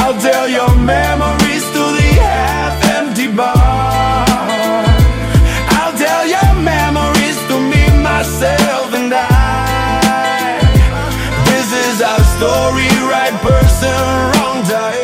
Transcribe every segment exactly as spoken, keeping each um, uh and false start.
I'll tell your memories to the half-empty bar. I'll tell your memories to me, myself, and I. This is our story, right person, wrong time.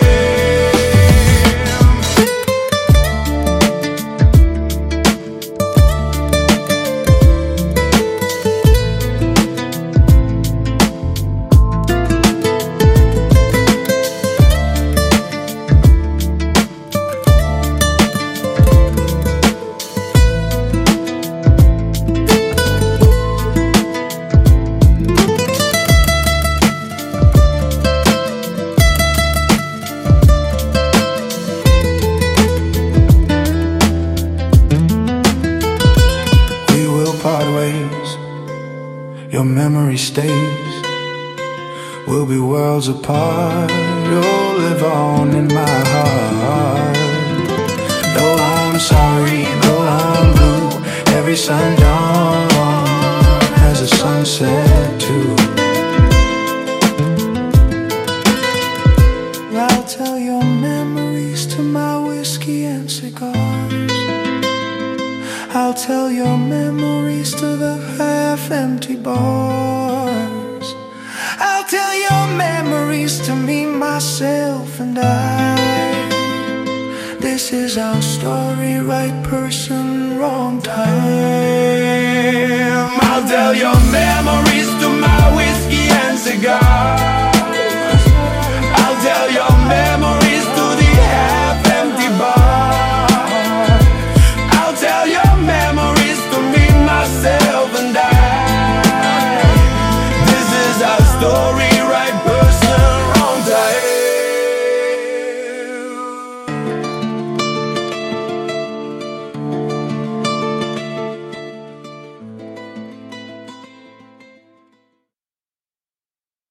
Part ways, your memory stays. We'll be worlds apart. You'll live on in my heart. Though I'm sorry, though I'm blue, every sundown has a sunset too. I'll tell your memories to my whiskey and cigars. I'll tell your memories to the half-empty bars. I'll tell your memories to me, myself, and I. This is our story, right person, wrong time. I'll tell your memories to my whiskey and cigar.